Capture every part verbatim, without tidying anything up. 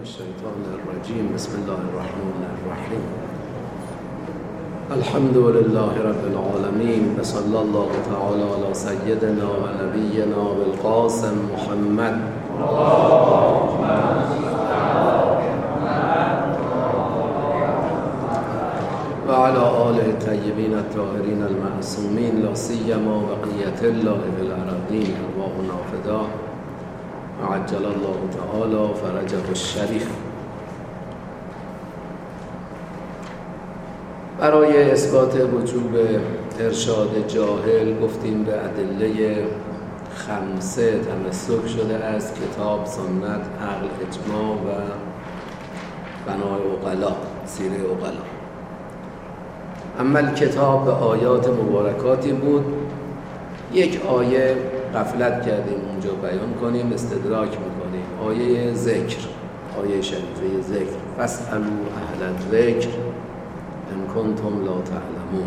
الشيطان الرجيم بسم الله الرحمن الرحيم الحمد لله رب العالمين وصلى الله تعالى على سيدنا ونبينا بالقاسم محمد وعلى آله الطيبين الطاهرين المعصومين لا سيما بقية الله في الأراضين أرواحنا فداه عجل الله تعالى فرجه الشریف. برای اثبات وجوب ارشاد جاهل گفتیم به ادله خمسه تمسک شده است: کتاب، سنت، عقل، اجماع و بنای عقلا، سیره عقلا. اما کتاب به آیات مبارکاتی بود. یک آیه غفلت کردیم اونجا بیان کنیم، استدراک میکنیم. آیه ذکر، آیه شریفه ذکر: فاسألوا اهل الذکر ان کنتم لا تعلمون.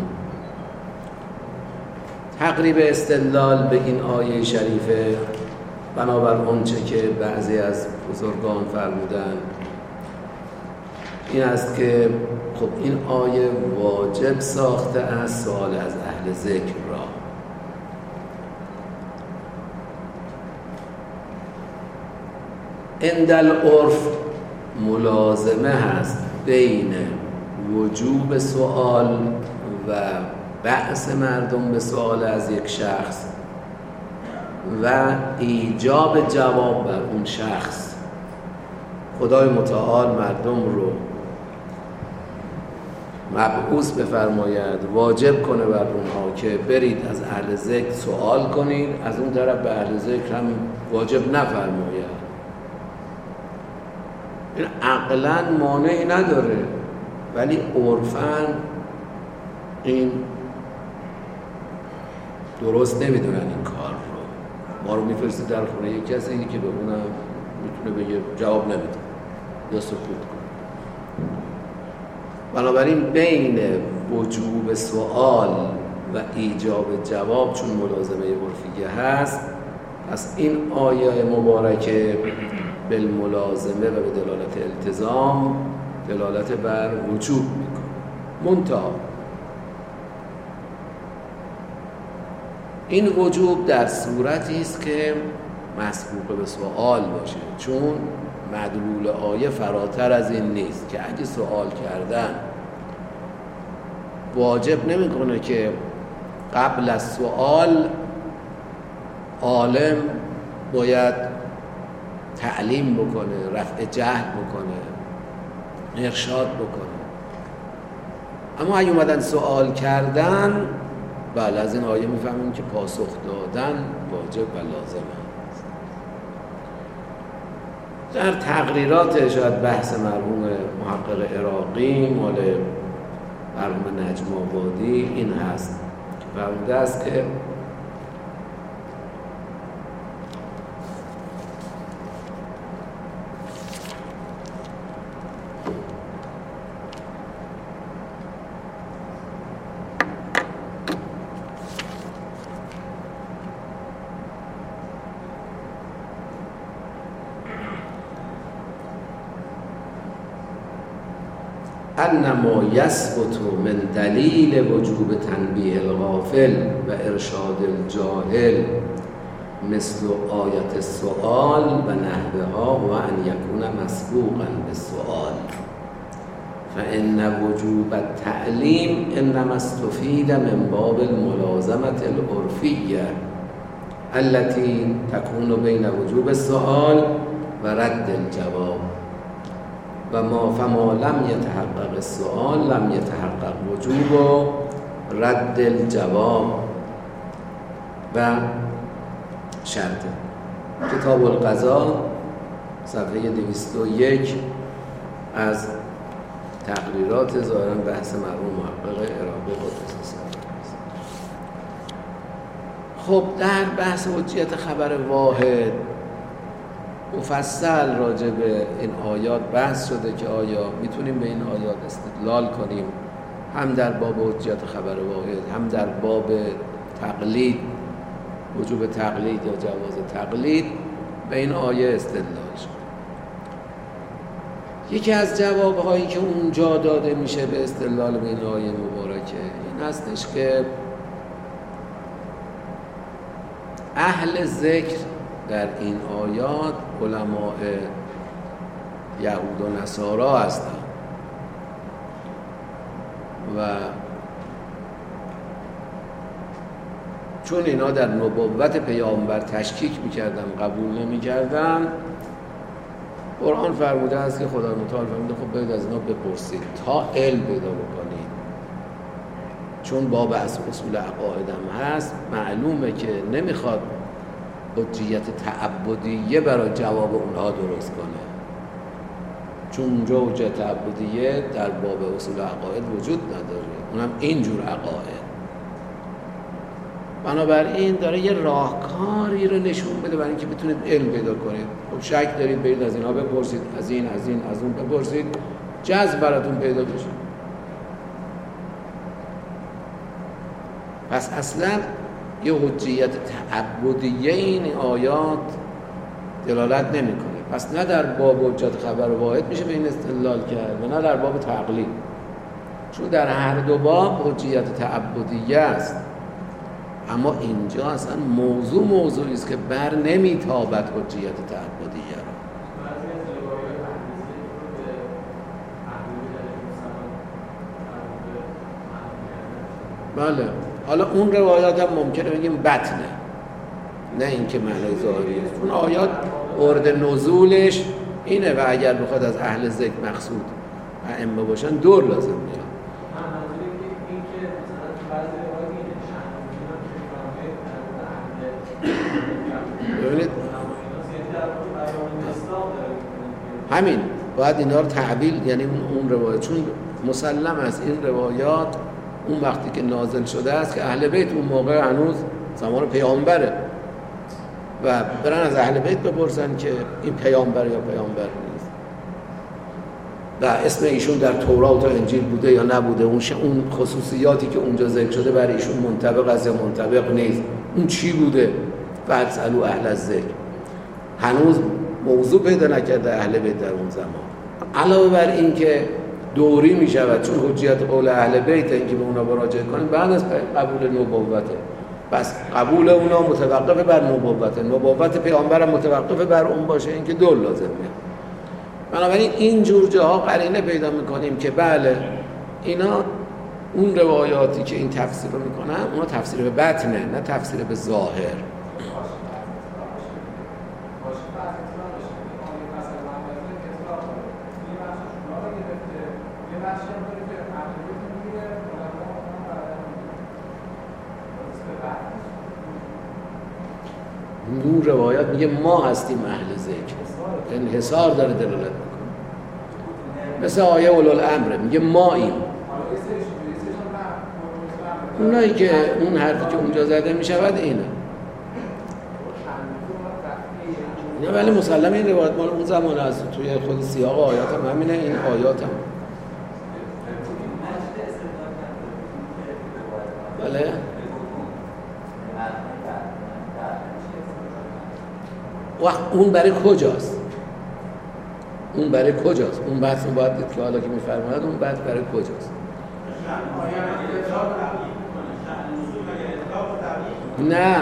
تقریب استدلال به این آیه شریفه بنابر آنچه که بعضی از بزرگان فرمودن این است که خب این آیه واجب ساخته است سوال از اهل ذکر را. عند العرف ملازمه هست بین وجوب سوال و بعث مردم به سوال از یک شخص و ایجاب جواب بر اون شخص. خدای متعال مردم رو مبعوث بفرماید، واجب کنه بر اونها که برید از اهل ذکر سوال کنید، از اون طرف به اهل ذکر هم واجب نفرماید. این عقلاً مانعی نداره، ولی عرفاً این درست نمیدونن این کار رو. ما رو میفرسته در خونه یک کسی که به اونم میتونه بگه جواب نمیده یا سکوت کنه. بنابراین بین وجوب سوال و ایجاب جواب چون ملازمه عرفیه هست، پس این آیه مبارکه بالملازمه و به دلالت التزام دلالت بر وجوب میکنه. منتها این وجوب در صورتی است که مسبوق به سوال باشه، چون مدلول آیه فراتر از این نیست که اگه سوال کردن واجب نمیکنه که قبل از سوال عالم باید تعلیم بکنه، رفع جهل بکنه، ارشاد بکنه. اما اگه اومدن سوال کردن، بله از این آیه میفهمیم که پاسخ دادن واجب و لازمه. در تقریرات شاید بحث مرحوم محقق عراقی مال مرحوم نجم آبادی این هست که فرموده است که انما یثبت من دلیل وجوب تنبیه الغافل و ارشاد الجاهل مثل آیت السؤال و نحوها و ان یکون مسبوقا بالسؤال فان وجوب التعلیم انما استفید من باب الملازمه العرفیه التي تكون بین وجوب السؤال و رد الجواب و ما فما لم یتحقق السؤال لم یتحقق وجوب و رد الجواب و شرطه. کتاب القضا صفحه دویست و یک از تقریرات ظاهراً بحث مرحوم محقق عراقی قدس سره. خب در بحث حجیت خبر واحد مفصل راجع به این آیات بحث شده که آیا میتونیم به این آیات استدلال کنیم، هم در باب حجیت خبر واحد هم در باب تقلید، وجوب تقلید یا جواز تقلید به این آیه استدلال شد. یکی از جوابهایی که اونجا داده میشه به استدلال به این آیه مبارکه این هستش که اهل ذکر در این آیات علماء یهود و نصارا هستند و چون اینا در نبوت پیامبر تشکیک میکردن قبول نمیکردن، قرآن فرموده است که خدا متعال فرموده خب باید از اینا بپرسید تا علم پیدا بکنید، چون باب از اصول عقایدم هست معلومه که نمیخواد حجیت تعبدیه برای جواب اونها درست کنه، چون اونجا حجیت تعبدیه در باب اصول عقاید وجود نداره، اونم اینجور عقاید. بنابراین داره یه راهکاری رو نشون بده برای اینکه بتونید علم پیدا کنید. خب شک دارید برید از اینا بپرسید، از این از این از اون بپرسید، جذب براتون پیدا بشه. پس اصلا یه حجیت تعبدیه این آیات دلالت نمیکنه. پس نه در باب حجت خبر واحد میشه به این استدلال کرد و نه در باب تقلید، چون در هر دو باب حجیت تعبدیه است. اما اینجا اصلا موضوع موضوعی است که بر نمیتابد حجیت تعبدیه را. بله، حالا اون روایات هم ممکنه بگیم بطنه، نه اینکه معنی ظاهری است. اون آیات ارد نزولش اینه و اگر بخواد از اهل ذکر مقصود ائمه باشن دور لازم میاد. ببینید همین باید اینا رو تعبیل، یعنی اون روایات، چون مسلم است این روایات اون وقتی که نازل شده است که اهل بیت اون موقع هنوز زمان پیامبره و برن از اهل بیت بپرسن که این پیامبر یا پیامبر نیست و اسم ایشون در تورات و انجیل بوده یا نبوده، اون اون خصوصیاتی که اونجا ذکر شده برای ایشون منطبق است یا منطبق نیست، اون چی بوده؟ فاسألوا اهل الذکر. هنوز موضوع پیدا نکرده اهل بیت در اون زمان. علاوه بر این که دوری می شود، چون حجیت قول اهل بیت اینکه به اونا مراجعه کنیم بعد از قبول نبوته، پس قبول اونا متوقف بر نبوته، نبوت پیامبر هم متوقف بر اون باشه، اینکه دور لازم میاد. بنابراین این جور جاها قرینه پیدا میکنیم که بله اینا اون روایاتی که این تفسیر رو میکنن اونا تفسیر به بطنه، نه تفسیر به ظاهر. اون روایات میگه ما هستیم اهل ذکر، انحصار داره دلالت میکنه، مثل آیه اولو الامر میگه ما این اونایی که اون حرفی که اونجا زده میشود اینه نه، ولی مسلم این روایت مال اون زمان است، توی خود سیاق آیات هم همینه، این آیات هم بله. وقت اون برای کجاست؟ اون برای کجاست؟ اون بحث رو باید دید که حالا که میفرماید اون بحث برای کجاست؟ نه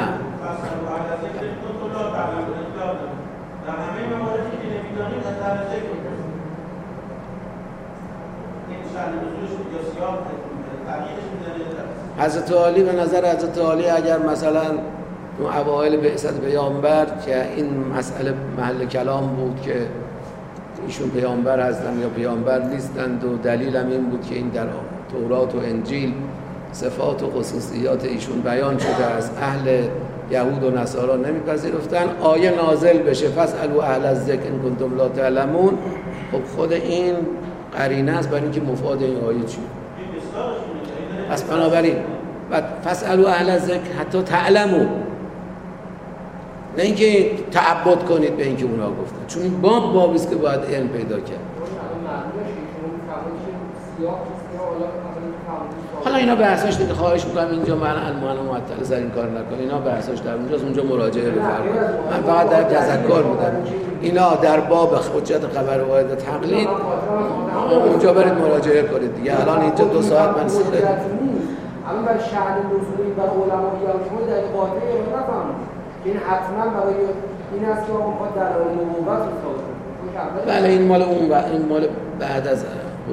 حضرت علی به نظر حضرت علی اگر مثلا اون اوائل بعثت پیامبر که این مسئله محل کلام بود که ایشون پیامبر هستن یا پیامبر نیستند و دلیل هم این بود که این در تورات و انجیل صفات و خصوصیات ایشون بیان شده است، اهل یهود و نصارا نمیپذیرفتن، آیه نازل بشه فاسألوا اهل الذکر ان کنتم لا تعلمون. خب خود این قرینه است برای اینکه مفاد این آیه چیه. پس بنابراین بعد فاسألوا اهل الذکر حتی تعلموا، نه اینکه تعبد کنید به اینکه اونا گفتن، چون این باب بابی است که باید علم پیدا کرد. حالا اینا بحثاش دیگه خواهش میکنم اینجا من المعنى معطل سر این کار نکنه، اینا بحثاش در اونجاست، اونجا مراجعه بفرمایید. من فقط در تذکر میدم اینا در باب حجت خبر وارد تقلید اونجا برید مراجعه کنید دیگه. الان اینجا دو ساعت من سیده الان برای شأن نزولی و علمایی شما در قاطعه رو نفهم که این حتما برای این است که ما میخواد در نبوت رو بله این مال اون و این مال بعد از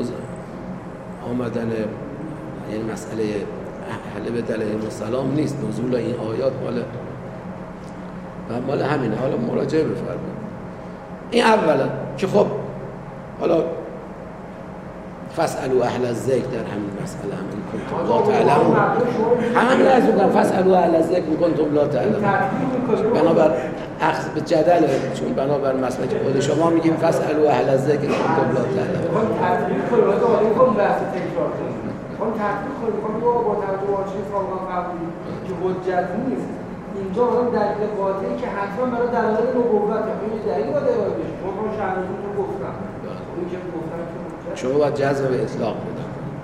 آمدن یعنی مسئله اهل بیت علیهم السلام نیست، نزول این آیات مال و مال همینه. حالا مراجعه بفرمایید. این اولا که خب حالا فاسألوا اهل الذکر در همین مسئله هم این کنتم لا تعلمون همین از میگم فاسألوا اهل الذکر کنتم لا تعلمون بنابر اخذ به جدل، چون بنابر مسئله خود شما میگیم فاسألوا اهل الذکر کنتم لا تعلمون. تطبیق کنید واسه این بحث تکرار کنید. اون تطبیق کنید میگم با توجه به چیزی که قبلی که حجت نیست اینجا اون دلیل قاطعی که حتما برای دلایل نبوت این دلیل باید ارائه بشه. شما اون شرطتون رو گفتم اون که گفتم شما باید جذب به اطلاق پیدا کنید.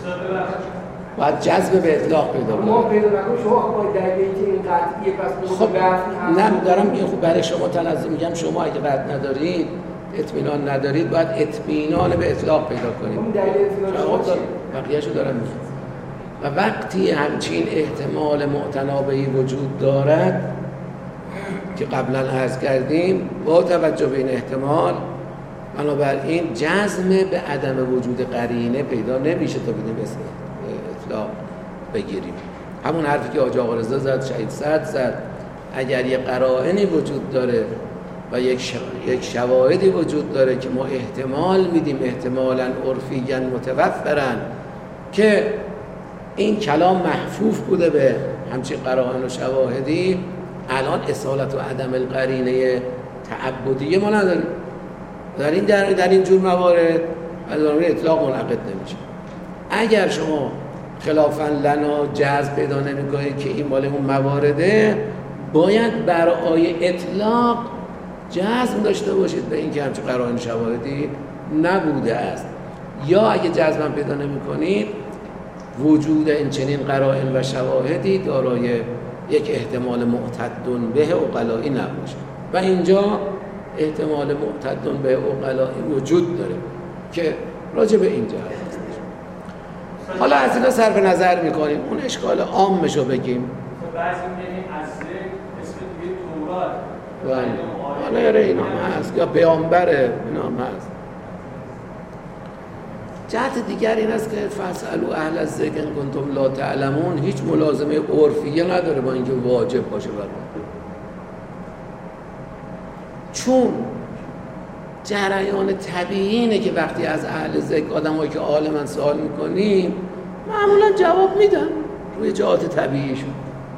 باید جذب به اطلاق پیدا کنید. ما پیدا نکنیم شما باید دلیلی که این قطعیه پس خب نه دارم این خوب برای شما تنظیم میگم شما اگه قطع ندارید اطمینان ندارید باید اطمینان به اطلاق پیدا کنید. اون دلیل اطمینان شما بقیه‌شو دارم میگم. و وقتی همچین احتمال معتنابهی وجود دارد که قبلا عرض کردیم با توجه به این احتمال بنابراین جزم به عدم وجود قرینه پیدا نمیشه تا بدیم اطلاق بگیریم. همون حرفی که حاج آقا رضا زد شهید سعد زد اگر یک قرائنی وجود داره و یک شو... یک شواهدی وجود داره که ما احتمال میدیم احتمالاً عرفیاً متوفرن که این کلام محفوف بوده به همچین قرائن و شواهدی، الان اصالت و عدم القرینه تعبدیه ما نداریم در این در, در این جور موارد از اون اطلاق منعقد نمیشه. اگر شما خلافاً لنا جذب پیدا نمی‌کنید که این مال اون موارده باید برای اطلاق جزم داشته باشید به اینکه همچین قرائن شواهدی نبوده است، یا اگه جزم پیدا نمی‌کنید وجود این چنین قرائن و شواهدی دارای یک احتمال معتدن به عقلایی نباشه و اینجا احتمال معتدن به عقلایی وجود داره که راجع به اینجا هست. حالا از اینا صرف نظر میکنیم اون اشکال عامشو بگیم. خب بعضی میگیم از اسم دیگه تورات حالا یاره اینا هم هست یا پیامبره اینا هم هست. جهت دیگر این است که فاسألوا اهل الذکر ان کنتم لا تعلمون هیچ ملازمه عرفیه نداره با اینکه واجب باشه برای چون جریان طبیعی اینه که وقتی از اهل ذکر آدمایی که عالمن سوال میکنیم معمولا جواب میدن روی جهات طبیعیشون،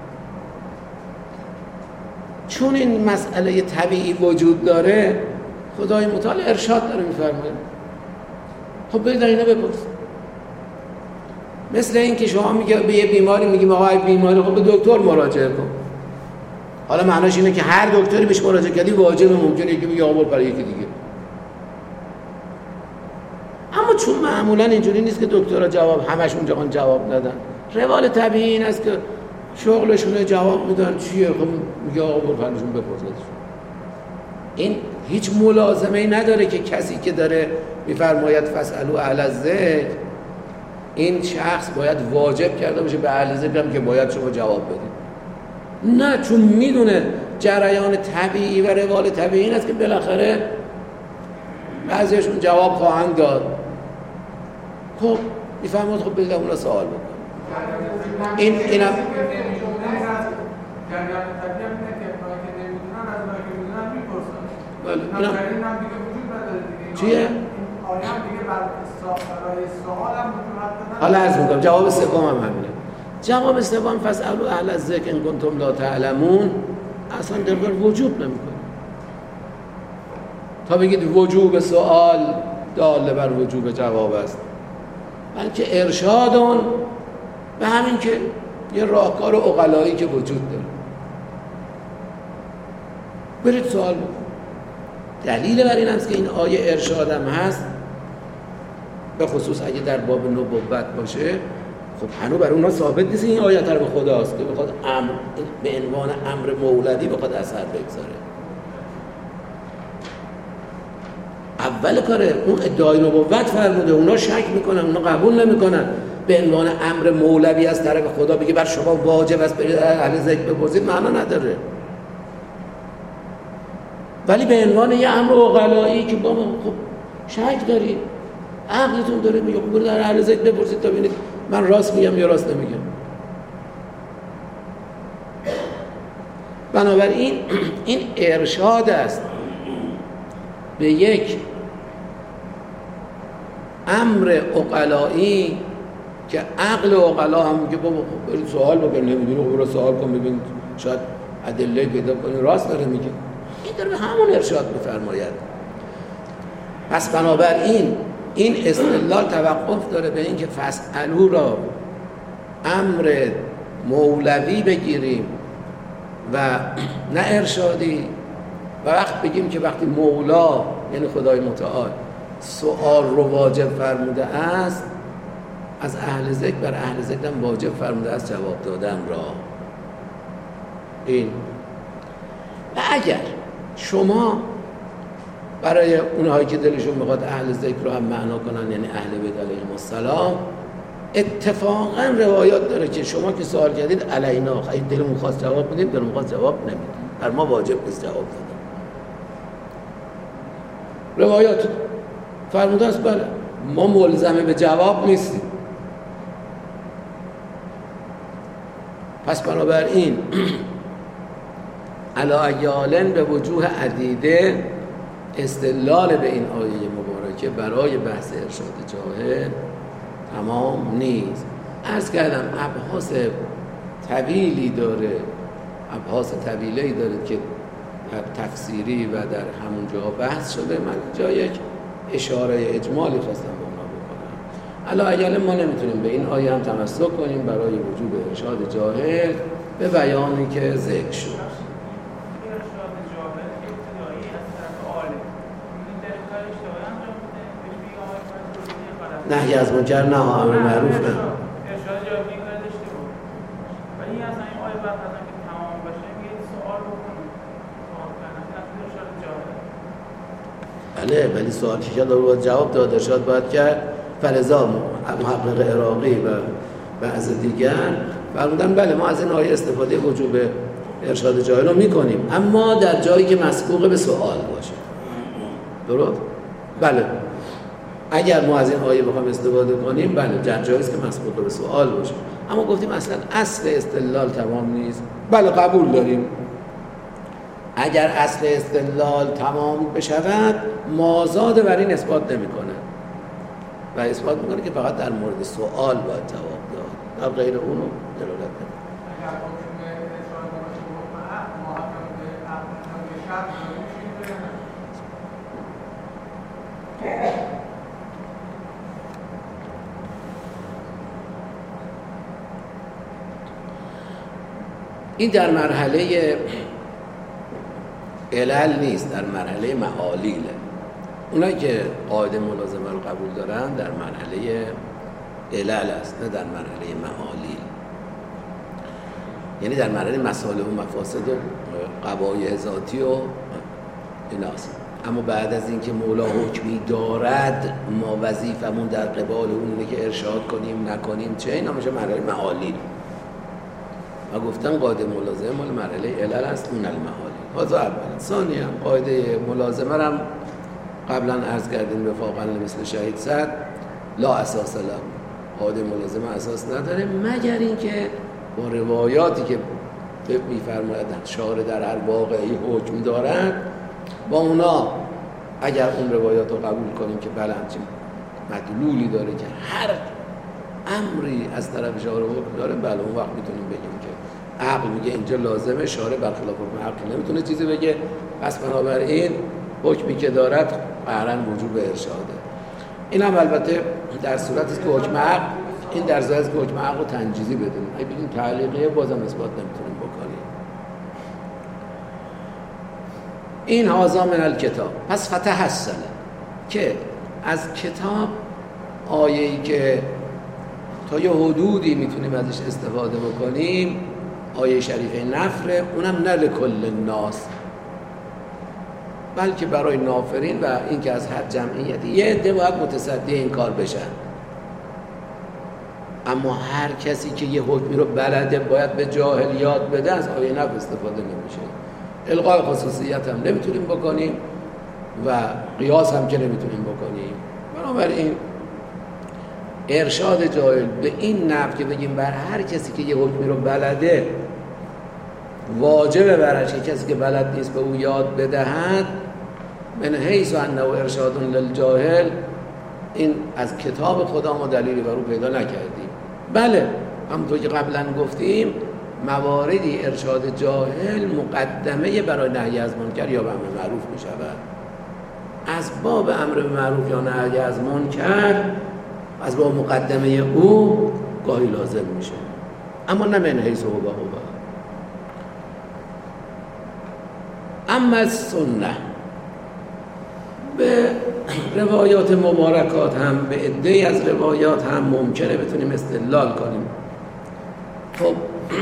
چون این مسئله طبیعی وجود داره خدای متعال ارشاد داره میفرماید خب برید اینا بپرس. مثل این که شما میگه به یه بیماری میگیم آقا این بیماری خب به دکتر مراجعه کن. حالا معناش اینه که هر دکتری بهش مراجعه کردی واجبه، ممکنه یکی بگه آقا برای یکی دیگه. اما چون معمولا اینجوری نیست که دکترها جواب همشون جهان جواب ندن، روال طبیعی این است که شغلشونه جواب میدن چیه خب میگه آقا برو پرشون بپرسیدشون. این هیچ ملازمه‌ای نداره که کسی که داره میفرماید فاسألوا اهل الذکر این شخص باید واجب کرده باشه به اهل ذکر که باید شما جواب بدید. نه، چون میدونه جریان طبیعی و روال طبیعی این است که بالاخره بعضیشون جواب خواهند داد. خب میفرماید خب بگید اونا سوال بکن. این اینم جریان طبیعی هم اینه که اونایی که نمیدونن از اونایی که میدونن میپرسن. بله اینم هم دیگه وجود نداره دیگه. چیه؟ آیا هم دیگه برای سوال هم وجود نداره. حالا عرض میکنم جواب سوم هم همینه. جواب سوم فاسألوا اهل الذکر ان کنتم لا تعلمون اصلا در واقع وجود نمیکنه. تا بگید وجوب سوال دال بر وجوب جواب است، بلکه ارشادون به همین که یه راهکار عقلایی که وجود داره برید سوال بکن. دلیل بر این است که این آیه ارشادم هست، به خصوص اگه در باب نبوت باشه خب هنو برای اونا ثابت نیست این آیت رو به خداست که بخواد امر به عنوان امر مولوی بخواد اثر بگذاره. اول کاره اون ادعای نبوت فرموده، اونا شک میکنن، اونا قبول نمیکنن به عنوان امر مولوی از طرف خدا بگه بر شما واجب است برید اهل ذکر بپرسید، معنا نداره. ولی به عنوان یه امر عقلایی که بابا خب شک دارید، عقلتون داره میگه خب برید اهل ذکر بپرسید تا ببینید من راست میگم یا راست نمیگم. بنابراین این ارشاد است به یک امر عقلایی که عقل عقلا هم میگه بابا خب برید سوال بکن، نمیدونی خب برو سوال کن ببین شاید ادله پیدا کنی راست داره میگه. این داره به همون ارشاد میفرماید. پس بنابراین این استدلال توقف داره به اینکه فاسألوا را امر مولوی بگیریم و نه ارشادی، و وقت بگیم که وقتی مولا یعنی خدای متعال سؤال رو واجب فرموده است، از اهل ذکر بر اهل ذکر هم واجب فرموده است جواب دادن را. این و اگر شما برای اونهایی که دلشون میخواد اهل ذکر رو هم معنا کنن یعنی اهل بیت علیهم السلام، اتفاقا روایات داره که شما که سوال کردید علینا، اگه دلمون خواست جواب بدیم، دلمون خواست جواب نمیدیم، بر ما واجب نیست جواب دادن. روایات فرموده است بله ما ملزم به جواب نیستیم. پس بنابراین علی به وجوه عدیده استدلال به این آیه مبارکه برای بحث ارشاد جاهل تمام نیست. عرض کردم ابحاث طویلی داره، ابحاث طویلی داره که تفسیری و در همون جا بحث شده. من جا یک اشاره اجمالی خواستم به اونا بکنم. علی اجل ما نمیتونیم به این آیه هم تمسک کنیم برای وجوب ارشاد جاهل به بیانی که ذکر شد. نهی از منکر نه، امر معروف نه. ارشاد جاهلی کار داشته بود. ولی این اصلا این آیه بعد از اینکه تمام بشه میگه سوال بکنید. سوال کردن ارشاد جاهل. بله ولی سوال که کرد باید جواب داد، ارشاد باید کرد. فلذا محقق عراقی و بعض دیگر فرمودن بله ما از این آیه استفاده وجوب ارشاد جاهل رو میکنیم، اما در جایی که مسبوق به سوال باشه. درست؟ بله. اگر ما از این آیه بخوایم استفاده کنیم بله در جایی است که مسبوق به سوال باشه، اما گفتیم اصلا اصل استدلال تمام نیست. بله قبول داریم اگر اصل استدلال تمام بشود مازاد بر این اثبات نمیکنه و اثبات میکنه که فقط در مورد سوال باید جواب داد، غیر اونو دلالت نمیکنه. این در مرحله علل نیست، در مرحله معالیله. اونایی که قاعده ملازمه رو قبول دارن در مرحله علل است، نه در مرحله معالیل، یعنی در مرحله مصالح و مفاسد و قبایح ذاتی و ایناست. اما بعد از اینکه مولا حکمی دارد ما وظیفمون در قبال اونه که ارشاد کنیم نکنیم چه، اینا میشه مرحله معالیل. و گفتن قاعده ملازمه مال مرحله علل است، اون المحالی. هذا اولا. ثانیا قاعده ملازمه رو هم قبلا عرض کردیم وفاقا مثل شهید صد لا اساس له، قاعده ملازمه اساس نداره مگر اینکه با روایاتی که میفرماید شارع در هر واقعی حکم دارد با اونا اگر اون روایات رو قبول کنیم که بله همچین مدلولی داره که هر امری از طرف شارع حکم داره، بله اون وقت میتونیم بگیم که عقل میگه اینجا لازمه، شارع برخلاف حکم عقل نمیتونه چیزی بگه، پس بنابراین حکمی که دارد قهرن وجوب ارشاده. این هم البته در صورتی که حکم عقل، این در صورتی که حکم عقل رو تنجیزی بدونیم، اگه بگیم تعلیقیه بازم اثبات نمیتونیم بکنیم. این هازا من الکتاب. پس فتحصل که از کتاب آیه‌ای که تا یه حدودی میتونیم ازش استفاده بکنیم. آیه شریفه نفره، اونم نه لکل الناس، بلکه برای نافرین و این که از هر جمعیتی یه عده باید متصدی این کار بشن. اما هر کسی که یه حکمی رو بلده باید به جاهل یاد بده، از آیه نفر استفاده نمیشه. الغای خصوصیت هم نمیتونیم بکنیم و قیاس هم که نمیتونیم بکنیم. بنابراین ارشاد جاهل به این نحو که بگیم بر هر کسی که یه حکمی رو بلده واجبه برش که کسی که بلد نیست به او یاد بدهد، من حیث انه ارشاد للجاهل، این از کتاب خدا ما دلیلی بر او پیدا نکردیم. بله همونطور که قبلا گفتیم مواردی ارشاد جاهل مقدمه برای نهی از منکر یا به امر معروف می شود. از باب امر به معروف یا نهی از منکر از باب مقدمه او گاهی لازم میشه، اما نه من حیث هو و هو. اما سنت به روایات مبارکات هم به عده‌ای از روایات هم ممکنه بتونیم استدلال کنیم. خب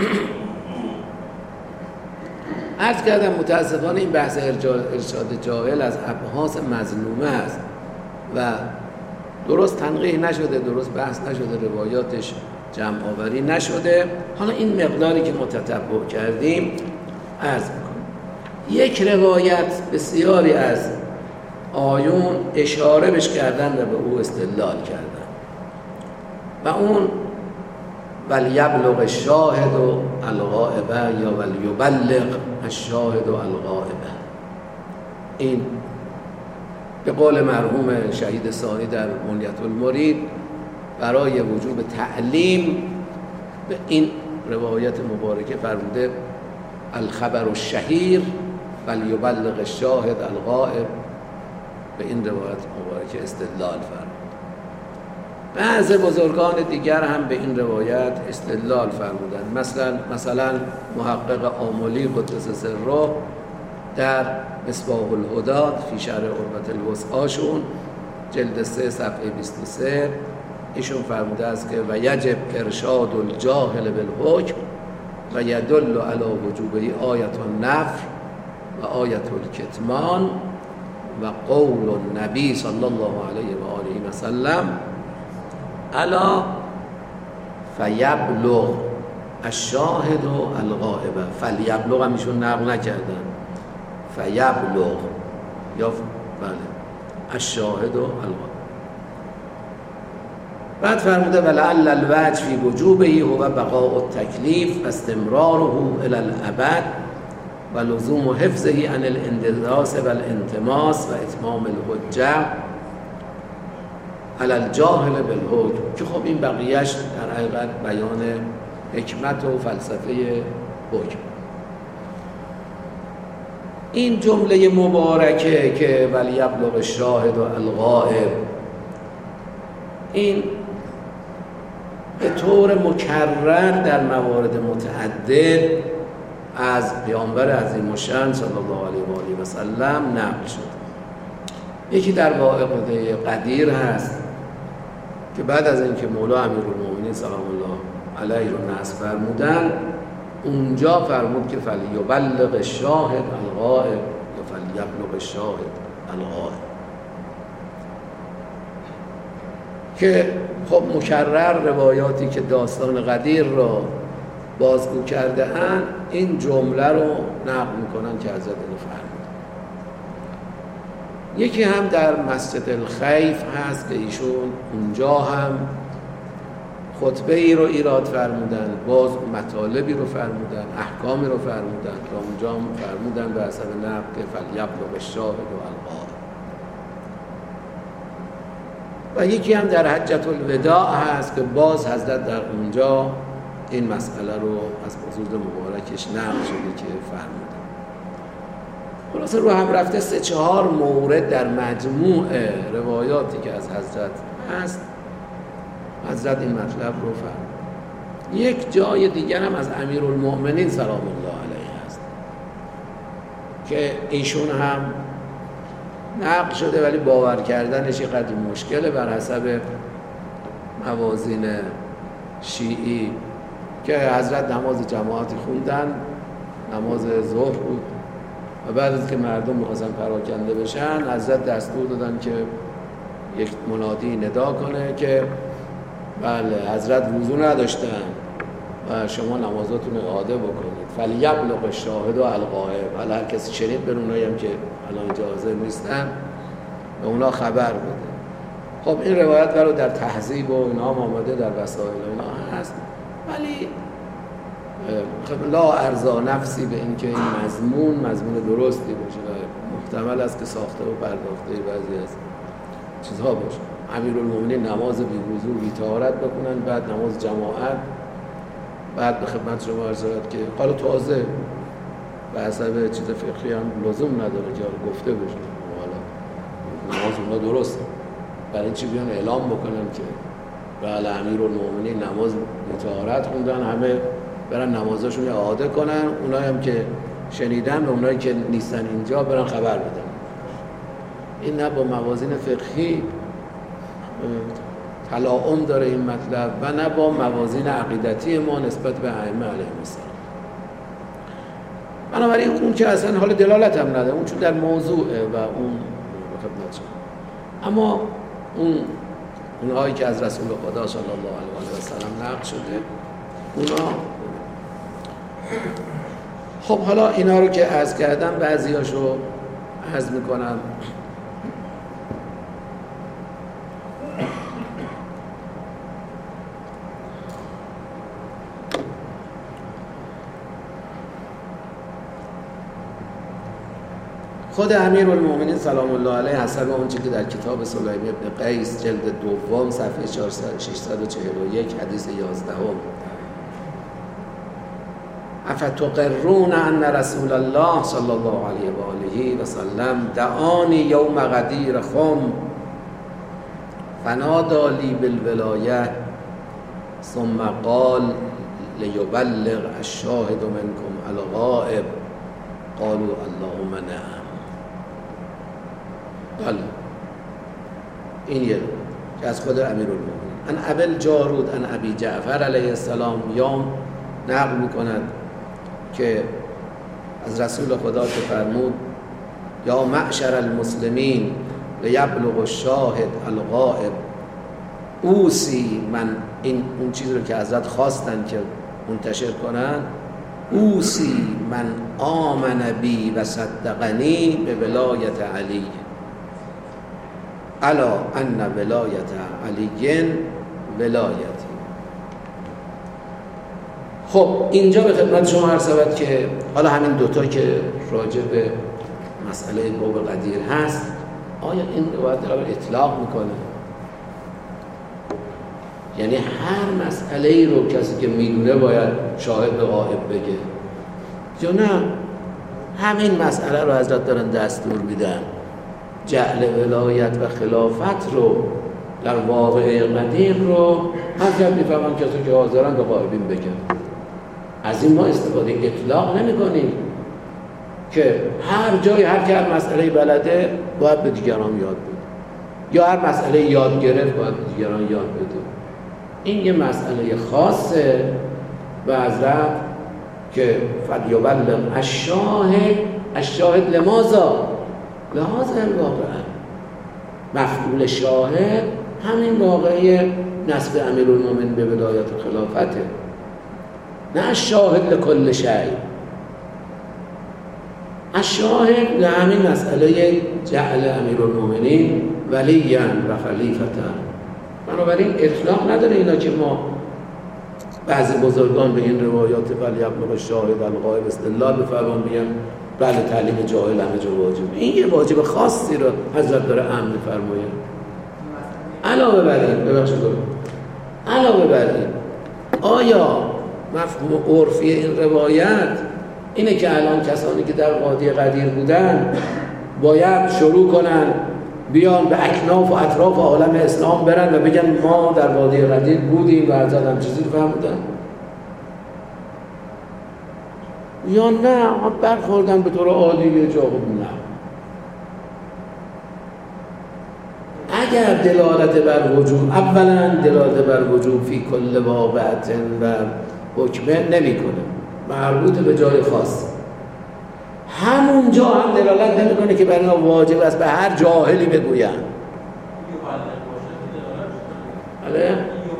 عرض کردم متاسفانه این بحث ارشاد جاهل از ابحاث مظلومه است و درست تنقیح نشده، درست بحث نشده، روایاتش جمع آوری نشده. حالا این مقداری که متتبع کردیم عرض میکنم. یک روایت بسیاری از آیون اشاره بش کردن و به او استدلال کردن و اون ولیبلغ الشاهد الغائب یا ولیبلغ الشاهد الغائب. این به قول مرحوم شهید ثانی در منیت المرید برای وجوب تعلیم به این روایت مبارکه فرموده الخبر الشهیر ولیبلغ الشاهد الغائب. به این روایت مبارکه استدلال فرمود. بعض بزرگان دیگر هم به این روایت استدلال فرمودند. مثلا مثلا محقق آملی قدس سره در مصباح الهدی فی شرح عروة الوثقی جلد سه صفحه بیست و سه ایشون فرموده است که و یجب ارشاد الجاهل بالحکم و یدل علی وجوبه آیت النفر و آیت الکتمان و قول النبی صلی الله علیه و آله و سلم الا فیبلغ الشاهد الغائب. فلیبلغ هم ایشون نقل نکردن، فیبلغ یا بله الشاهد الغائب. بعد فرموده ولعل الوجه فی وجوبه هو بقاء التکلیف و استمراره الی الابد و لزوم حفظه عن الاندراس و الانتماس و اتمام الحجه علی الجاهل بالحکم. که خب این بقیهش در حقیقت بیان حکمت و فلسفه حکم. این جمله مبارکه که ولیبلغ الشاهد الغائب، این به طور مکرر در موارد متعدد از پیامبر عظیم الشأن صلی الله علیه و آله و سلم نقل شد. یکی در واقعه قدیر هست که بعد از اینکه مولا امیرالمومنین سلام الله علیه رو نصب فرمودن، اونجا فرمود که فلیبلغ الشاهد الغائب یا فلیبلغ الشاهد الغائب، که خب مکرر روایاتی که داستان قدیر را بازگو کرده اند این جمله رو نقل میکنن که حضرت اینو فرمود. یکی هم در مسجد الخیف هست که ایشون اونجا هم خطبه ای رو ایراد فرمودن، باز مطالبی رو فرمودن، احکامی رو فرمودن و اونجا هم فرمودن به حسب نقل که فلیبلغ الشاهد الغائب. و یکی هم در حجة الوداع هست که باز حضرت در اونجا این مسئله رو از حضور مبارکش نقل شده که فرمودن. خلاصه رو هم رفته سه چهار مورد در مجموع روایاتی که از حضرت هست حضرت این مطلب رو فرمود. یک جای دیگر هم از امیرالمؤمنین سلام الله علیه هست که ایشون هم نقل شده ولی باور کردنش یه قدر مشکله بر حسب موازین شیعی که حضرت نماز جماعتی خوندن، نماز ظهر بود و بعد از که مردم می‌خواستن پراکنده بشن حضرت دستور دادن که یک منادی ندا کنه که بله حضرت وضو نداشتن و شما نمازاتون رو اعاده بکنید، فلیبلغ الشاهد و الغائب. حالا هر کسی شنید به اونایی هم که الان اینجا حاضر نیستن به اونا خبر بده. خب این روایت برای در تهذیب و اینا هم آمده، در وسائل اینا هست، ولی خب لا ارضا نفسی به این که این مضمون مضمون درستی باشه و محتمل است که ساخته و پرداخته بعضی از چیزها باشه. امیرالمومنین نماز بی وضو بی طهارت بکنن، بعد نماز جماعت، بعد به خدمت شما عرض شود که حالا تازه به حسب چیز فقهی هم لزوم نداره که گفته بشه حالا نماز اونها درسته، برای چی بیان اعلام بکنن که بله امیرالمومنین نماز بی طهارت خوندن، همه برن نمازاشون اعاده کنن، اونایی هم که شنیدن به اونایی که نیستن اینجا برن خبر بدن. این نه با موازین فقهی تلاعم داره این مطلب و نه با موازین عقیدتی ما نسبت به ائمه علیهم السلام. بنابراین اون که اصلا حال دلالت هم نداره، اون چون در موضوعه و اون خدمت شما. اما اون اونهایی که از رسول خدا صلی الله علیه و سلم نقل شده اونا، خب حالا اینا رو که عرض کردم بعضیاشو عرض میکنم. خود امیرالمومنین سلام الله علیه حسب اونچه که در کتاب سلیم ابن قیس جلد دوم صفحه ششصد و چهل و یک حدیث یازدهم افتقرون ان رسول الله صلی الله علیه و آله و سلم دعانی یوم غدیر خم فنادى لی بالولایه ثم قال لیبلغ الشاهد منکم الغائب قالوا اللهم نعم. بله این یه که از خود امیرالمومنین ان ابل جارود ان ابی جعفر علیه السلام یام نقل میکند که از رسول خدا که فرمود یا معشر المسلمین لیبلغ الشاهد الغائب اوسی من، این اون چیزی رو که حضرت خواستن که منتشر کنن، اوسی من آمن بی و صدقنی به ولایت علی الا ان ولایت علی ولایتی. خب اینجا به خدمت شما عرض شود که حالا همین دوتا که راجع به مسئله باب قدیر هست، آیا این روایت را اطلاق میکنه؟ یعنی هر مسئله ای رو کسی که میدونه باید شاهد به غائب بگه یا نه همین مسئله رو حضرت دارن دستور میدن، جعل ولایت و خلافت رو در واقع قدیر رو حضرت میفهمن کسی که حاضرن به غائبین بگن. از این ما استفاده اطلاق نمی کنیم که هر جای هر که هر مسئله بلده باید به دیگران یاد بده یا هر مسئله یاد گرفت باید به دیگران یاد بده. این یه مسئله خاصه و حضرت که فلیبلغ الشاهد الشاهد لماذا لحاظ الواقع، مفعول شاهد همین واقعی نسب امیرالمومنین به ولایت و خلافته، نه الشاهد لکل شیء. الشاهد لهمین مسئله جعل امیرالمومنین ولیا و خلیفتا. بنابراین اطلاق نداره اینا که ما بعضی بزرگان به این روایات فلیبلغ الشاهد الغائب استدلال بفرمان میگن بله تعلیم جاهل همه جا واجبه. این یه واجب خاصی رو حضرت داره امر می‌فرماید. علاوه بر این ببخشید علاوه بر این آیا مفهوم عرفی این روایت اینه که الان کسانی که در وادی غدیر بودن باید شروع کنن بیان به اکناف و اطراف عالم اسلام برن و بگن ما در وادی غدیر بودیم و حضرت هم چیزی رو فهمیدن، یا نه برخوردن به طور عادی یه جا؟ نه. اگر دلالت بر وجوب، اولا دلالت بر وجوب فی کل واقعت و حکمه نمیکنه، مربوط به جای خاص. همونجا هم دلالت نمیکنه که برای ما واجب است به هر جاهلی بگویند. بله؟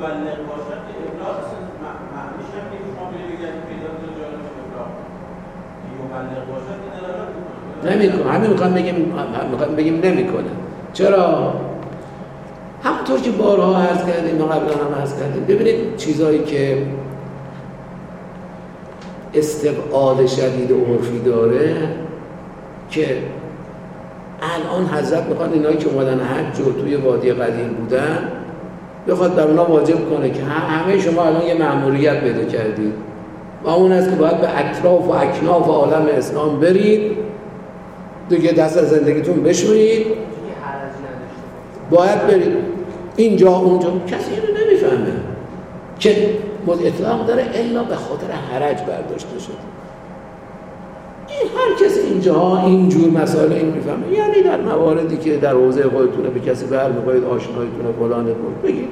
نمیکنه. همین میخوام بگیم میخوام بگیم نمیکنه. چرا؟ همونطور که بارها عرض کردیم، ما قبلا هم عرض کردیم، ببینید چیزایی که استبعاد شدید عرفی داره که الان حضرت میخواد اینایی که اومدن حج و توی وادی قدیم بودن بخواد بر اونا واجب کنه که همه شما الان یه مأموریت پیدا کردید و اون است که باید به اطراف و اکناف عالم اسلام برید، دیگه دست از زندگیتون بشویید، باید برید اینجا اونجا. کسی اینو نمیفهمه که اطلاق داره الا به خاطر حرج برداشته شده. این هر کسی اینجاها اینجور مسائل این میفهمه، یعنی در مواردی که در حوزه خودتونه به کسی برمیخواید آشنایتونه فلانه کن بگید،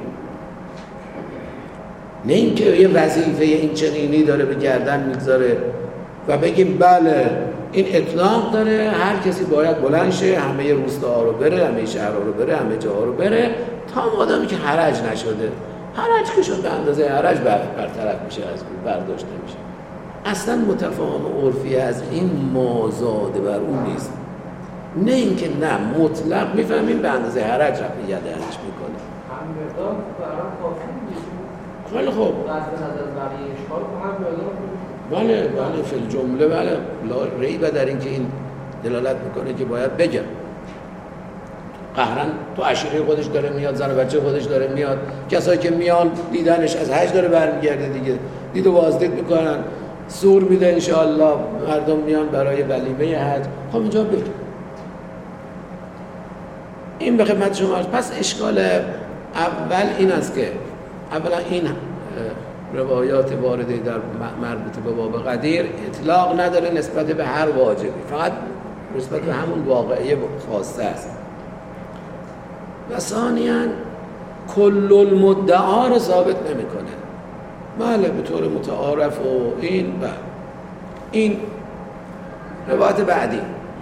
نه اینکه یه وظیفه این چنینی داره به گردن میگذاره و بگیم بله این اطلاق داره، هر کسی باید بلند شه همه روستاها رو بره، همه شهرها رو بره، همه جاها رو بره، تا مادامی که حرج نشده. حرج که شد به اندازه حرج برطرف میشه، از برداشته میشه. اصلا متفاهم عرفی از این مازاده بر اون نیست، نه اینکه نه مطلق میفهمیم به اندازه حرج رفت یدهش میکنه. هم مقدار برام کافی میشه. خیلی خوب. از نظر بقیه اشکال هم مقدار بله بله فی الجمله بله، لا ریب در این که این دلالت میکنه که باید بگم. قهرن تو عشیره خودش داره میاد، زن و بچه خودش داره میاد، کسایی که میان دیدنش از حج داره برمیگرده دیگه، دید و بازدید میکنن، سور میده انشاءالله، مردم میان برای ولیمه حج. خب اینجا بگم این به خدمت شما. پس اشکال اول این است که اولا این روایات وارده در مربوط به باب قدیر اطلاق نداره نسبت به هر واجبی، فقط نسبت به همون واقعه خاصه است. و ثانیاً کل المدعا رو ثابت نمیکنه. بله به طور متعارف و این و این روایت بعدی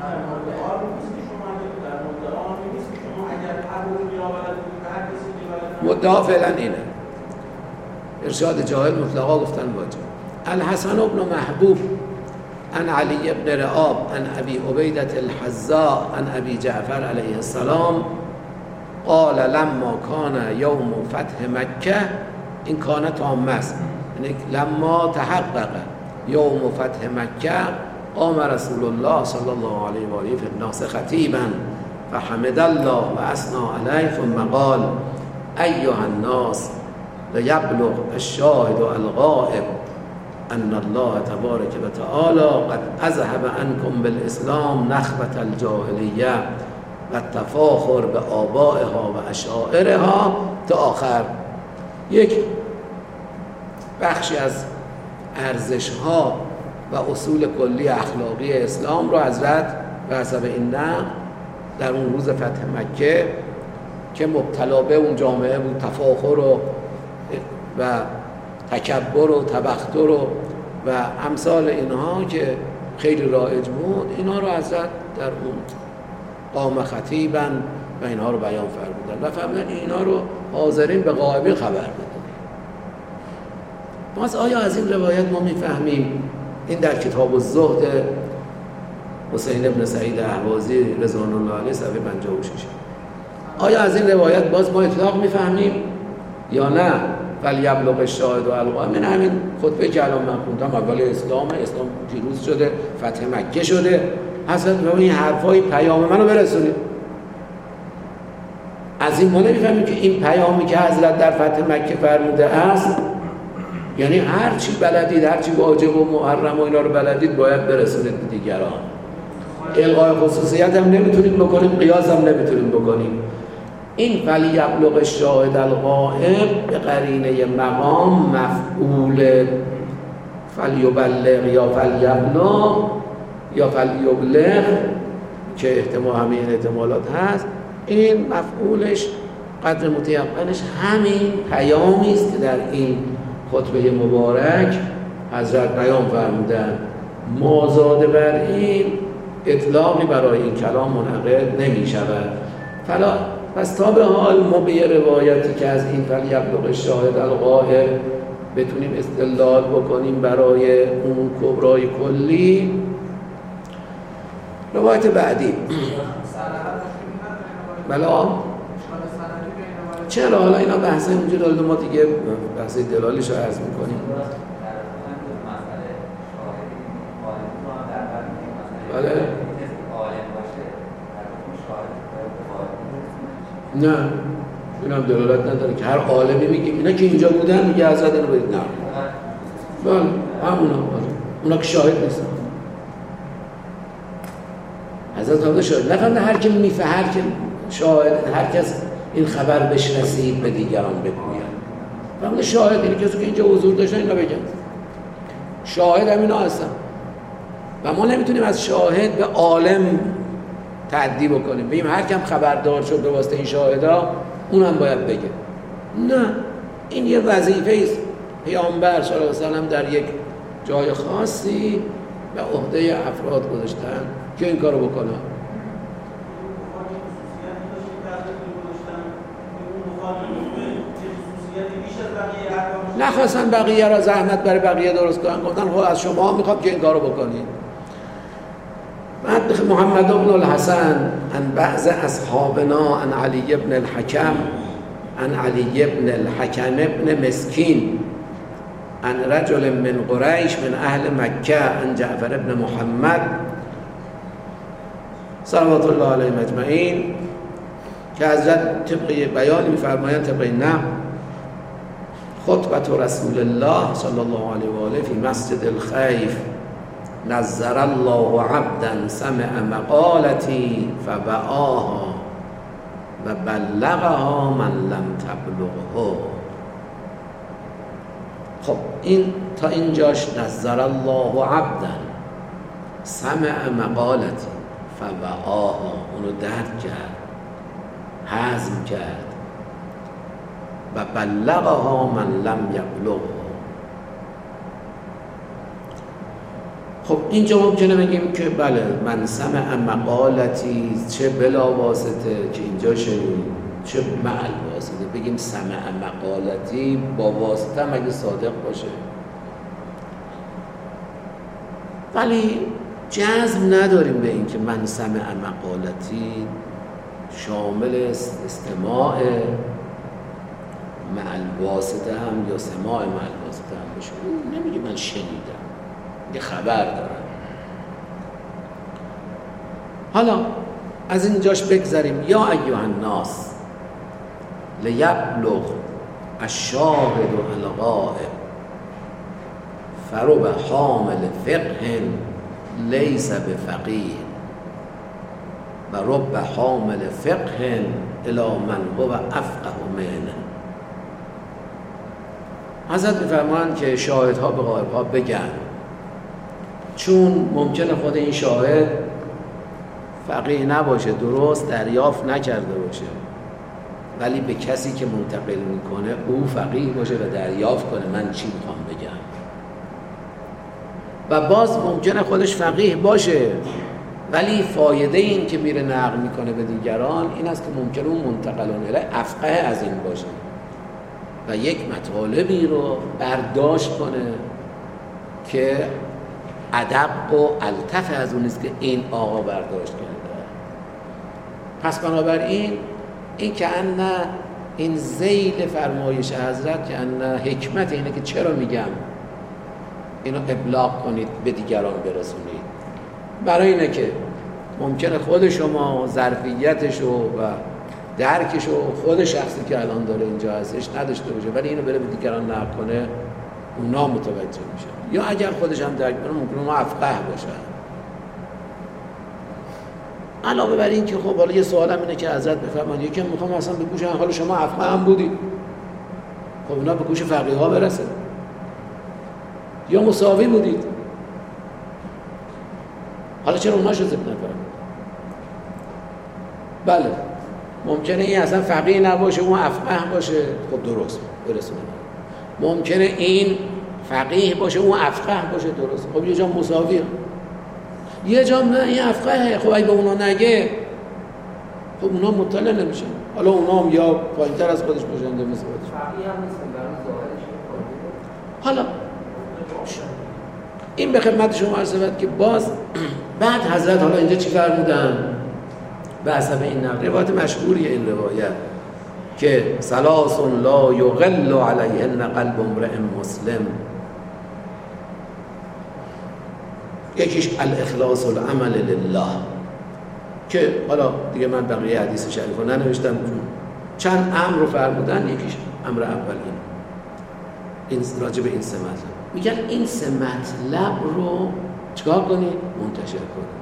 مدعا فعلا اینه، ارشاد جاهل مطلقا گفتن واجب. الحسن بن محبوب عن علی بن رعاب عن ابی عبیدة الحذاء عن ابی جعفر علیه السلام قال لما کان یوم فتح مکه، این کان تام است، یعنی لما تحقق یوم فتح مکه قام رسول الله صلی الله علیه و آله فی الناس خطیبا فحمد الله و اثنى علیه ثم قال ایها الناس لیبلغ الشاهد الغائب ان الله تبارک و تعالی قد اذهب عنکم بالاسلام نخبة الجاهلیه و التفاخر به آبائها و اشاعرها تا آخر. یک بخشی از ارزش‌ها و اصول کلی اخلاقی اسلام رو حضرت به حسب این نقل در اون روز فتح مکه که مبتلا به اون جامعه بود، تفاخر و و تکبر و تبختر و و امثال اینها که خیلی رایج بود، اینا رو حضرت در اون قام خطیبا و اینها رو بیان فرمودن و فهمیدن اینا رو حاضرین به غائبین خبر بدن. ما آیا از این روایت ما میفهمیم، این در کتاب الزهد حسین ابن سعید اهوازی رضوان الله علیه صفحه پنجاه و شش، آیا از این روایت باز ما اطلاق میفهمیم یا نه؟ فلیبلغ الشاهد الغائب، من همین خطبه که الان من خوندم اول اسلام اسلام پیروز شده، فتح مکه شده، حضرت به این حرفای پیام منو برسونید. از این ما نمیفهمیم که این پیامی که حضرت در فتح مکه فرموده است یعنی هر چی بلدید، هر چی واجب و محرم و اینا رو بلدید باید برسونید به دیگران. الغای خصوصیت هم نمیتونیم بکنیم، قیاس هم نمیتونیم بکنیم. این فلیبلغ الشاهد الغائب به قرینه مقام مفعول فلیبلغ یا فلیبلغ یا فلیبلغ که احتمال همه این احتمالات هست، این مفعولش قدر متیقنش همین پیامی است که در این خطبه مبارک حضرت بیان فرمودند. مازاد بر این اطلاقی برای این کلام منعقد نمی شود. فلا پس تا به حال ما به یه روایتی که از این فلیبلغ الشاهد الغائب بتونیم استدلال بکنیم برای اون کبرای کلی. روایت بعدی بلا چرا حالا اینا بحث اونجا دارد ما دیگه بحث دلالیش رو عرض میکنیم. بله نه اینم دلالت نداره که هر عالمی میگیم اینا که اینجا بودن میگه حضرت اینو بدید. نه بله همونا اونا که شاهد نیستن. حضرت فرموده شاهد نفرده هر که میفه هر که شاهد هر کس این خبر بهش رسید به دیگران بگوید. فرموده شاهد اینه کسی که اینجا حضور داشتن اینا بگن شاهد هم اینا هستن و ما نمیتونیم از شاهد به عالم تعدی بکنیم بگیم هر کم خبردار شد به واسطه این شاهدا اونم باید بگه. نه این یه وظیفه است پیامبر صلی الله علیه و سلم در یک جای خاصی به عهده افراد گذاشتن که این کارو بکنن. نخواستن بقیه را زحمت برای بقیه درست کنن، گفتن خب از شما میخوام که این کارو بکنید. بعد محمد بن الحسن عن بعض اصحابنا عن علی بن الحکم عن علی بن الحکم ابن مسکین عن رجل من قریش من اهل مکه عن جعفر ابن محمد صلوات الله علیه اجمعین که حضرت طبق بیان می‌فرمایند طبق نه خطبه رسول الله صلی الله علیه و آله فی مسجد الخیف نظر الله عبدا سمع مقالتی فبعاها و بلغها من لم تبلغه. خب این تا اینجاش نظر الله عبدا سمع مقالتی فبعاها اونو درک کرد هضم کرد و بلغها من لم یبلغه. خب اینجا ممکنه بگیم که بله من سمع مقالتی چه بلا واسطه که اینجا شنید چه معل واسطه بگیم سمع مقالتی با واسطه مگه صادق باشه، ولی جزم نداریم به این که من سمع مقالتی شامل استماع معل واسطه هم یا سماع معل واسطه هم باشه. نمیگه من شنیدم، یه خبر دارم. حالا از اینجاش بگذاریم. یا ایها الناس لیبلغ الشاهد الغائب فرب حامل فقه لیس بفقیه و رب حامل فقه الی من هو افقه منه. حضرت می‌فرمایند که شاهدها به غایب‌ها بگن، چون ممکنه خود این شاهد فقیه نباشه، درست دریافت نکرده باشه، ولی به کسی که منتقل میکنه او فقیه باشه و دریافت کنه من چی میخوام بگم. و باز ممکنه خودش فقیه باشه ولی فایده این که میره نقل میکنه به دیگران این است که ممکنه اون منتقلان الیه افقه از این باشه و یک مطالبی رو برداشت کنه که ادق و الطف از اون نیست که این آقا برداشت کرده. پس بنابراین این که ان این ذیل فرمایش حضرت که ان حکمت اینه که چرا میگم اینو ابلاغ کنید به دیگران برسونید، برای اینه که ممکنه خود شما ظرفیتشو و درکشو خود شخصی که الان داره اینجا هستش نداشته باشه ولی اینو بره به دیگران نقل کنه اونا متوجه میشه، یا اگر خودش هم درک کنه ممکنه اونا افقه باشه. علاوه بر این که خب حالا یه سوالم اینه که حضرت بفرمایید یکی میخوام اصلا به گوش حالا شما افقه هم بودید، خب اونا به گوش فقیه ها برسه، یا مساوی بودید، حالا چرا اونها شو ذکر نکنم؟ بله ممکنه این اصلا فقیه نباشه اون افقه باشه، خب درست برسونه. ممکنه این فقیه باشه اون افقه باشه، درست، خب یه جا مساویه، یه جا نه این افقهه، خب اگه به اونا نگه خب اونا مطلع نمیشن، حالا اونا هم یا پایین‌تر از خودش باشن مثل خودش. فقیه هم نیستن برای ظاهرش. حالا این به خدمت شما عرض شود که باز بعد حضرت حالا اینجا چی فرمودن؟ به حسب این نقل روایت مشهوری این روایت که ثلاث لا یغل علیهن قلب امرئ مسلم، یکیش الاخلاص العمل لله، که حالا دیگه من بقیه حدیث شریف رو ننوشتم، چند امر رو فرمودن، یکیش امر اول این این راجع به این سه مطلب میگن این سه مطلب رو چکار کنی؟ منتشر کنی.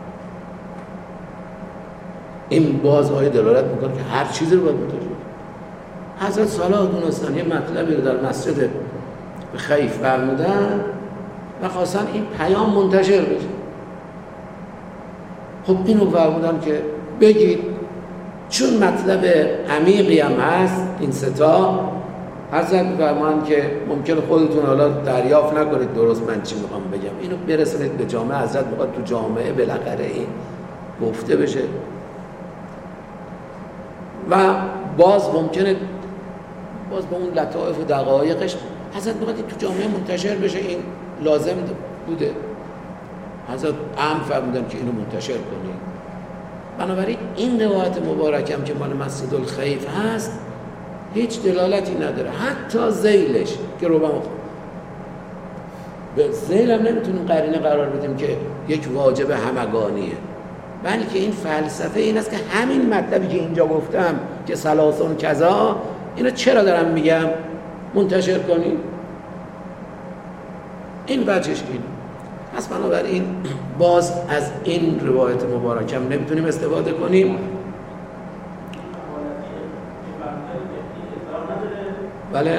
این باز آیه دلالت میکنه که هر چیزی رو باید منتشر کنی. حضرت صالح دونستان یه مطلبی رو در مسجد خیف فرمودن و خواستن این پیام منتشر بشه. خب اینو فرمودن که بگید، چون مطلب عمیقی هم هست این ستا، حضرت می‌فرمایند که ممکنه خودتون حالا دریافت نکنید درست من چی میخوام بگم، اینو برسونید به جامعه. حضرت میخواد تو جامعه بالاخره این گفته بشه و باز ممکنه باز با اون لطائف و دقایقش حضرت میخواد تو جامعه منتشر بشه، این لازم بوده. حضرت امر فرمودن که اینو منتشر کنید. بنابراین این روایت مبارکم که مال مسجد الخیف هست هیچ دلالتی نداره، حتی ذیلش که رو به ذیل هم نمیتونیم قرینه قرار بدیم که یک واجب همگانیه، بلکه این فلسفه این است که همین مطلبی که اینجا گفتم که ثلاثون کذا، اینو چرا دارم میگم منتشر کنیم؟ این وجهش این. پس بنابراین باز از این روایت مبارکم نمیتونیم استفاده کنیم. بله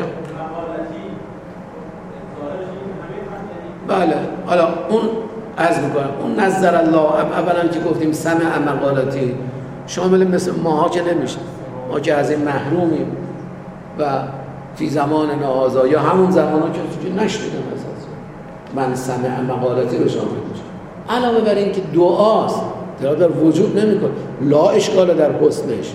بله حالا اون عرض میکنم اون نظر الله اولا که گفتیم سمع مقالاتی شامل مثل ماها که نمیشه، ما که از این محرومیم و فی زمان نهازا یا همون زمان ها که نشنیدم اساس من سمع مقالاتی رو شامل میشه. علاوه بر این که دعاست در در وجود نمیکنه، لا اشکال در حسنش،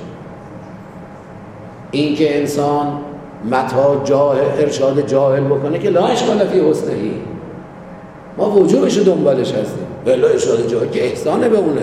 این که انسان متا جاه ارشاد جاهل بکنه که لا اشکال فی حسنهی، ما وجوبش رو دنبالش هستیم، ولی ارشاد جاهل که احسانه به اونه.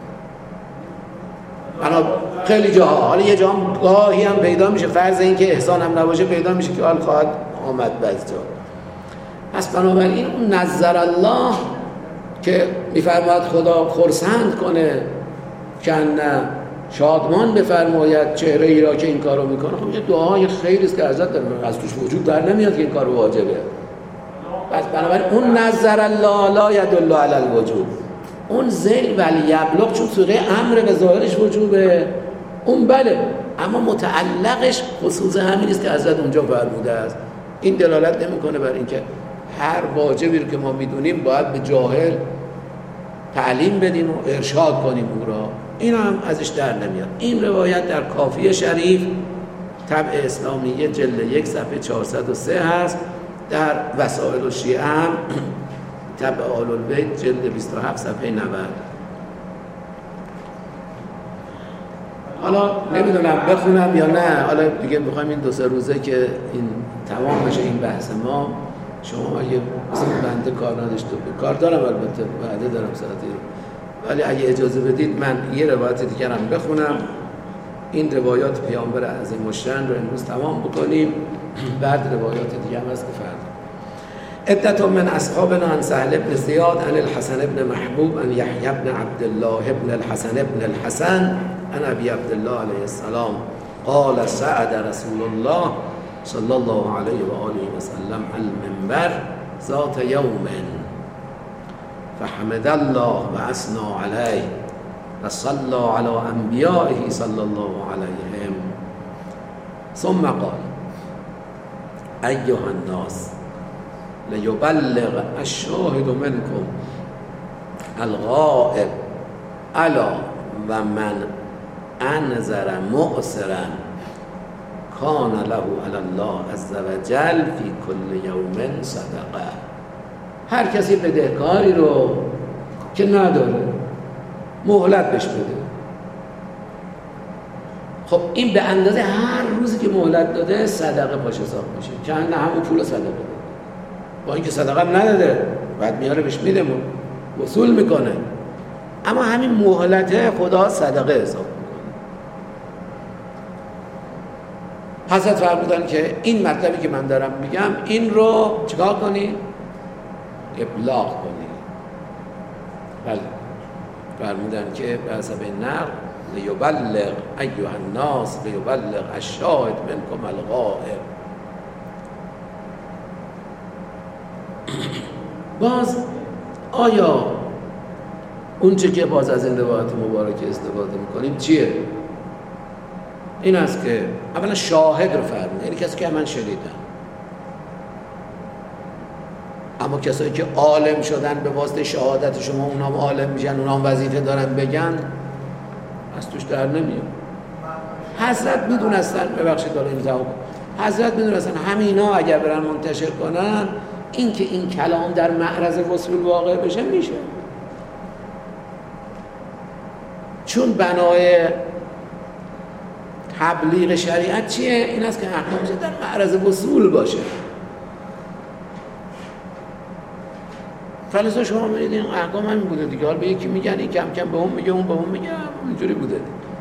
انا خیلی جاها حالا یه جا گاهی هم پیدا میشه، فرض این که احسان هم نباشه پیدا میشه که حال خواهد آمد بعض جا. پس بنابراین اون نظر الله که میفرماید خدا خرسند کنه که نه شادمان بفرماید چهره ای را که این کارو میکنه، خب یه دعای خیلی است که حضرت داره از توش وجود در نمیاد که این کار واجبه. پس بنابراین اون نظر الله لا یدل علی الوجوب، اون ذل ولی یبلغ چون سوره امر به ظاهرش وجوبه اون بله، اما متعلقش خصوص همین است که حضرت اونجا فرموده است. این دلالت نمیکنه بر اینکه هر واجبی رو که ما میدونیم باید به جاهل تعلیم بدیم و ارشاد کنیم او را، این هم ازش در نمیاد. این روایت در کافی شریف طبع اسلامیه جلد یک صفحه چهارصد و سه هست، در وسائل الشیعه هم طبع آل البیت جلد بیست و هفت صفحه نود. حالا نمیدونم بخونم یا نه، حالا دیگه میخوایم این دو سه روزه که این تمام بشه این بحث ما، شما اگه مثلا بنده کار نداشته کار دارم البته بعده دارم ساعتی، ولی اگه اجازه بدید من یه روایت دیگر هم بخونم، این روایات پیامبر عظیم الشأن رو امروز تمام بکنیم، بعد روایات دیگه هم هست که فردا. عدة من اصحابنا عن سهل بن زیاد عن الحسن بن محبوب عن یحیی بن عبدالله بن الحسن بن الحسن عن ابی عبدالله علیه السلام قال سعد رسول الله صلی الله علیه و آله و سلم المنبر ذات یوم فحمد الله و اثنى علیه و صلی علی انبیائه صلی الله علیهم ثم قال ایها الناس لیبلغ الشاهد منکم الغائب الا و من انذر معسرا کان له علی الله عز وجل فی کل یوم صدقه. هر کسی بدهکاری رو که نداره مهلت بهش بده. خب این به اندازه هر روزی که مهلت داده صدقه پاش حساب میشه، که نه همون پول صدقه بده، با اینکه صدقه هم نداده بعد میاره بهش میده وصول میکنه، اما همین مهلته خدا صدقه حساب میکنه. حضرت فرمودن که این مطلبی که من دارم میگم این رو چیکار کنی؟ ابلاغ کنی. بله فرمودن که به حسب نقل لیبلغ ایها الناس لیبلغ الشاهد منکم الغائب. باز آیا اون چه که باز از این روایت مبارک استفاده میکنیم چیه؟ این است که اولا شاهد رو فرمونه، یعنی کسی که من شنیدم، اما کسایی که عالم شدن به واسطه شهادت شما اونا هم عالم میشن، اونا هم وظیفه دارن بگن، از توش در نمیاد. حضرت میدونستن، ببخشید داره این جواب، حضرت میدونستن همینا اگر برن منتشر کنن این که این کلام در معرض وصول واقع بشه میشه، چون بنای تبلیغ شریعت چیه؟ این است که احکامش در معرض وصول باشه. فلسفه شما می‌بینید این احکام همین بوده دیگه، حالا به یکی میگن این کم کم به اون میگه، اون به اون میگه، اینجوری بوده.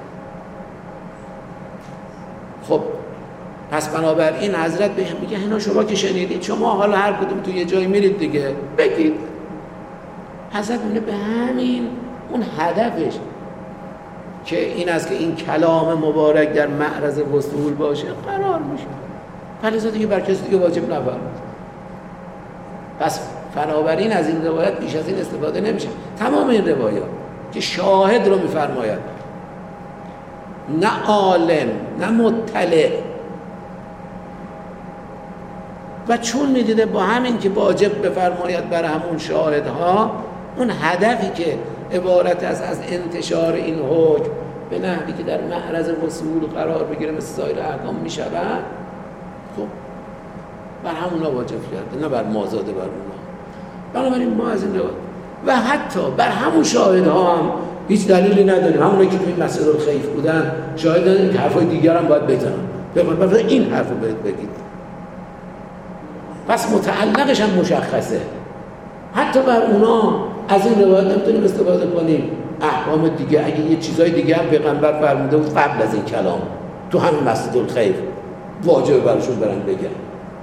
خب پس بنابراین حضرت به میگه اینا شما که شنیدید، شما حالا هر کدوم تو یه جایی میرید دیگه بگید. حضرت میگه به همین اون هدفش که این است که این کلام مبارک در معرض وصول باشه قرار میشه. فلسفه دیگه بر کسی دیگه واجب نفرمود. پس بنابراین از این روایت بیش از این استفاده نمیشه. تمام این روایات که شاهد رو میفرماید، نه عالم نه مطلع، و چون میدیده با همین که واجب بفرماید بر همون شاهدها، اون هدفی که عبارت از از انتشار این حکم به نحوی که در معرض وصول قرار بگیره مثل سایر احکام میشود، خب بر همونا واجب کرده، نه بر مازاده بر اونا. بنابراین ما از این روایت و حتی بر همون شاهدها هم هیچ دلیلی نداریم، همونایی که توی مسجد الخیف بودن شاهد نداریم که حرفای دیگر هم باید بزنن، بفرمایید این حرفو باید بگید. پس متعلقش هم مشخصه. حتی بر اونا از این روایت نمیتونیم استفاده کنیم. احکام دیگه اگه یه چیزای دیگه هم پیغمبر فرموده بود قبل از این کلام تو همین مسجد الخیف واجب براشون برن بگن.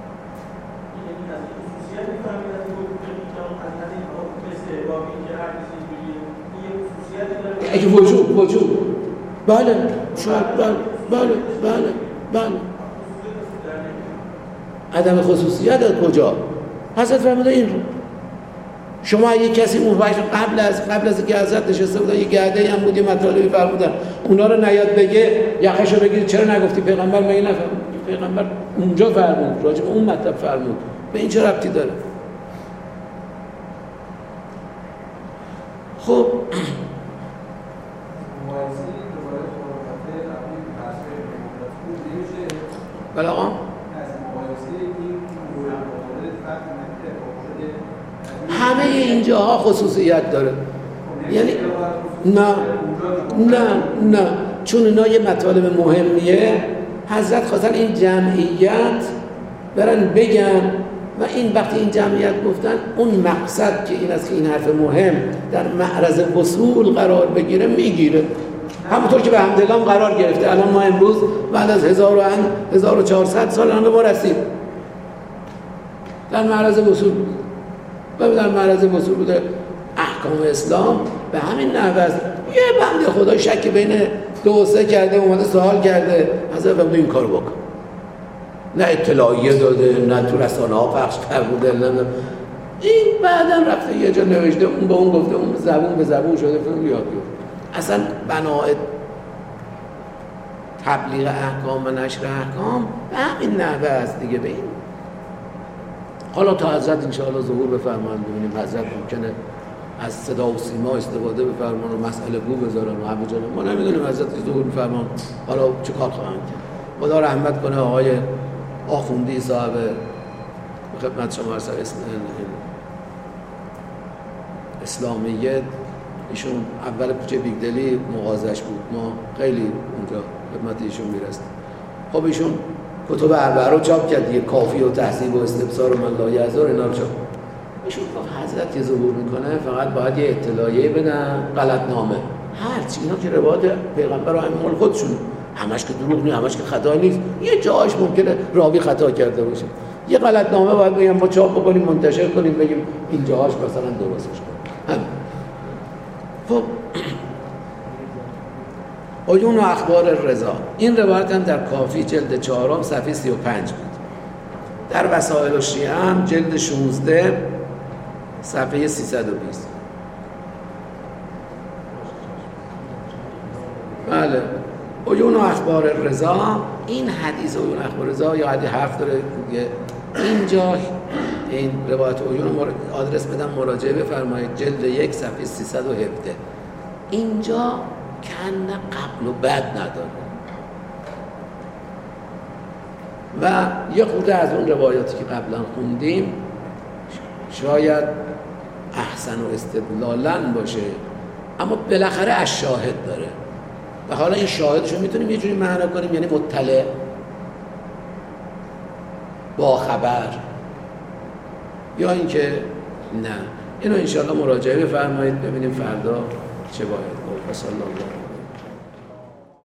اگه وجود وجود بله شاید بله بله بله بله عدم خصوصیت از کجا؟ حضرت فرموده این رو شما یه کسی اون وقت قبل از قبل از اینکه حضرت نشسته بودن یه گرده هم بود یه مطالبی فرمودن اونا رو نیاد بگه یخشو بگیرید چرا نگفتی پیغمبر مگه نفرمود؟ پیغمبر اونجا فرمود راجع به اون مطلب فرمود، به این چه ربطی داره؟ خب بله آقا همه اینجاها خصوصیت داره، یعنی نه نه نه چون اینا یه مطالب مهمیه حضرت خواستن این جمعیت برن بگن و این وقتی این جمعیت گفتن اون مقصد که این است که این حرف مهم در معرض وصول قرار بگیره میگیره، همونطور که به حمدالله قرار گرفته. الان ما امروز بعد از هزار و چهارصد سال الان ما رسید در معرض وصول و در معرض وصول بوده احکام اسلام به همین نحوه است. یه بنده خدا شک بین دو و سه کرده اومده سوال کرده حضرت فرمود این کارو بکن، نه اطلاعیه داده نه تو رسانه ها پخش فرموده، نه این بعدا رفته یه جا نوشته اون به اون گفته اون زبون به زبون شده فرمود یاد گفت. اصلا بنای تبلیغ احکام و نشر احکام به همین نحوه است دیگه. به این حالا تا حضرت انشاءالله ظهور بفرمایند ببینیم حضرت ممکنه از صدا و سیما استفاده بفرمان و مسئله گو بذارن و همه جانب. ما نمیدونیم حضرت ظهور میفرمان حالا چه کار خواهند کرد. خدا رحمت کنه آقای آخوندی صاحب خدمت شما هست اسلامیت، ایشون اول کوچه بیگدلی مغازش بود، ما خیلی اونجا خدمت ایشون میرسیم. خب ایشون کتب اربعه رو چاپ کرد دیگه، کافی و تحصیل و استبصار و من لا یعذر اینا رو چاپ. ایشون گفت حضرت که ظهور میکنه فقط باید یه اطلاعیه بدن، غلطنامه، هرچی اینا که روایت پیغمبر و همین خودشون، همش که دروغ نیست، همش که خطا نیست، یه جاش ممکنه راوی خطا کرده باشه، یه غلطنامه باید بگیم ما چاپ بکنیم منتشر کنیم بگیم این جاهاش مثلا درستش کنیم. همین. خب عیون و اخبار رضا، این روایت هم در کافی جلد چهارم صفحه سی و پنج بود. در وسائل الشیعه هم جلد شانزده صفحه سیصد و بیست. بله، عیون و اخبار رضا، این حدیث عیون و اخبار رضا یا حدیث حرف داره اینجا، این روایت عیون آدرس بدم مراجعه بفرمایید جلد یک صفحه سیصد و هفده. اینجا کن قبل و بعد نداره و یه خورده از اون روایاتی که قبلا خوندیم شاید احسن و استدلالن باشه، اما بالاخره از شاهد داره و حالا این شاهدشو میتونیم یه جوری معنا کنیم، یعنی مطلع، با خبر، یا اینکه نه. اینو انشاءالله مراجعه بفرمایید ببینیم فردا چه باید. و صلی الله